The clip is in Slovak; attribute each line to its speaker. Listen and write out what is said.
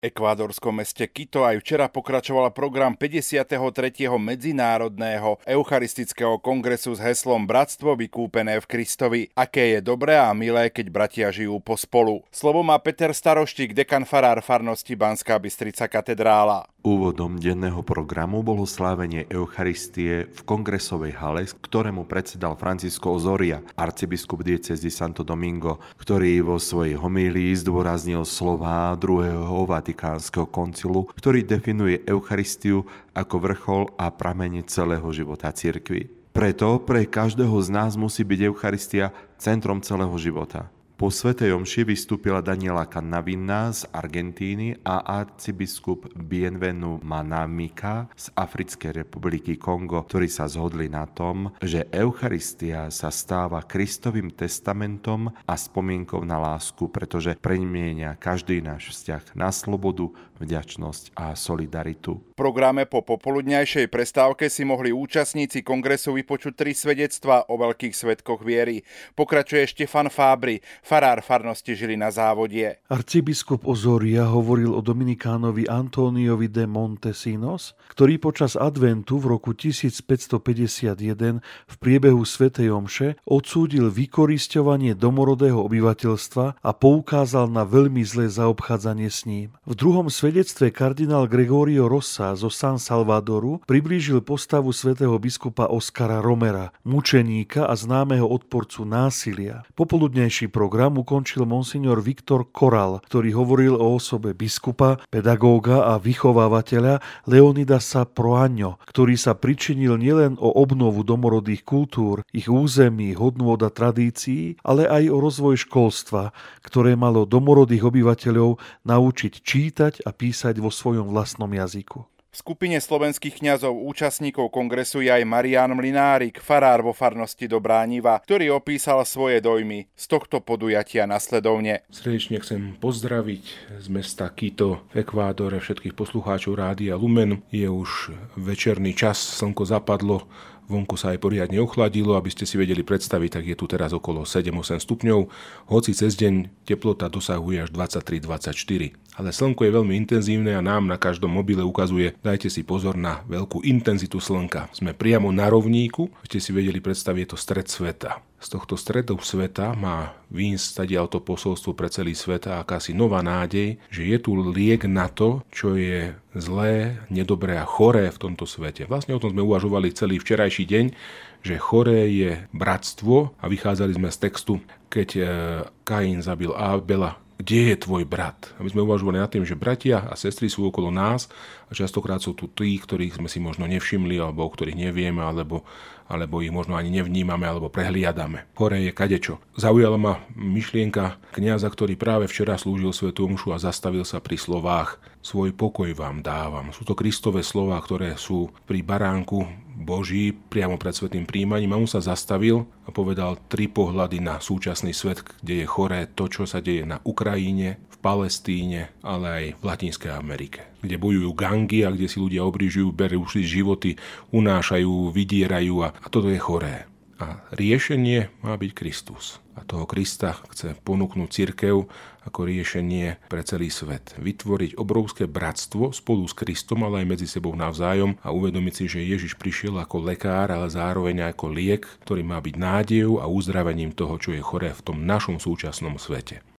Speaker 1: Ekvádorskom meste Quito aj včera pokračoval program 53. Medzinárodného eucharistického kongresu s heslom Bratstvo vykúpené v Kristovi. Aké je dobré a milé, keď bratia žijú pospolu. Slovo má Peter Staroštík, dekan farár farnosti Banská Bystrica katedrála.
Speaker 2: Úvodom denného programu bolo slávenie Eucharistie v kongresovej hale, ktorému predsedal Francisco Ozoria, arcibiskup diecézy Santo Domingo, ktorý vo svojej homílii zdôraznil slová druhého Vatikánskeho koncilu, ktorý definuje Eucharistiu ako vrchol a prameň celého života cirkvi. Preto pre každého z nás musí byť Eucharistia centrom celého života. Po svätej omši vystúpila Daniela Cannavina z Argentíny a arcibiskup Bienvenu Manamika z Africkej republiky Kongo, ktorí sa zhodli na tom, že Eucharistia sa stáva Kristovým testamentom a spomienkou na lásku, pretože premieňa každý náš vzťah na slobodu, vďačnosť a solidaritu.
Speaker 1: V programe po popoludňajšej prestávke si mohli účastníci kongresu vypočuť 3 svedectvá o veľkých svedkoch viery. Pokračuje Štefan Fábry, farár farnosti Žilina Závodie.
Speaker 3: Arcibiskup Ozoria hovoril o dominikánovi Antóniovi de Montesinos, ktorý počas adventu v roku 1551 v priebehu svätej omše odsúdil vykorisťovanie domorodého obyvateľstva a poukázal na veľmi zlé zaobchádzanie s ním. V druhom svedectve kardinál Gregorio Rossa zo San Salvadoru priblížil postavu svätého biskupa Oskara Romera, mučeníka a známeho odporcu násilia. Popoludnejší program ukončil monsignor Viktor Koral, ktorý hovoril o osobe biskupa, pedagóga a vychovávateľa Leonidasa Proaňo, ktorý sa pričinil nielen o obnovu domorodých kultúr, ich území, hodnôt a tradícií, ale aj o rozvoj školstva, ktoré malo domorodých obyvateľov naučiť čítať a písať vo svojom vlastnom jazyku.
Speaker 1: V skupine slovenských kňazov účastníkov kongresu je aj Marián Mlynárik, farár vo farnosti Dobrániva, ktorý opísal svoje dojmy z tohto podujatia nasledovne.
Speaker 4: Srdečne chcem pozdraviť z mesta Quito v Ekvádore všetkých poslucháčov Rádia Lumen. Je už večerný čas, slnko zapadlo, vonku sa aj poriadne ochladilo, aby ste si vedeli predstaviť, tak je tu teraz okolo 7-8 stupňov, hoci cez deň teplota dosahuje až 23-24. Ale slnko je veľmi intenzívne a nám na každom mobile ukazuje, dajte si pozor na veľkú intenzitu slnka. Sme priamo na rovníku, ste si vedeli predstaviť, je to stred sveta. Z tohto stredu sveta má výjsť to posolstvo pre celý svet a akási nová nádej, že je tu liek na to, čo je zlé, nedobré a choré v tomto svete. Vlastne o tom sme uvažovali celý včerajší deň, že choré je bratstvo a vychádzali sme z textu, keď Kain zabil Abela. Kde je tvoj brat? A my sme uvažovali nad tým, že bratia a sestry sú okolo nás a častokrát sú tu tí, ktorých sme si možno nevšimli alebo o ktorých nevieme, alebo ich možno ani nevnímame alebo prehliadame. Choré je kadečo. Zaujala ma myšlienka kňaza, ktorý práve včera slúžil svätú omšu a zastavil sa pri slovách svoj pokoj vám dávam. Sú to Kristové slová, ktoré sú pri baránku Boží priamo pred svätým príjmaním a on sa zastavil a povedal 3 pohľady na súčasný svet, kde je choré to, čo sa deje na Ukrajine, v Palestíne, ale aj v Latinskej Amerike, kde bojujú gangy a kde si ľudia obližujú, berú si životy, unášajú, vydierajú a toto je choré. A riešenie má byť Kristus. A toho Krista chce ponúknuť cirkev ako riešenie pre celý svet. Vytvoriť obrovské bratstvo spolu s Kristom, ale aj medzi sebou navzájom a uvedomiť si, že Ježiš prišiel ako lekár, ale zároveň ako liek, ktorý má byť nádejou a uzdravením toho, čo je choré v tom našom súčasnom svete.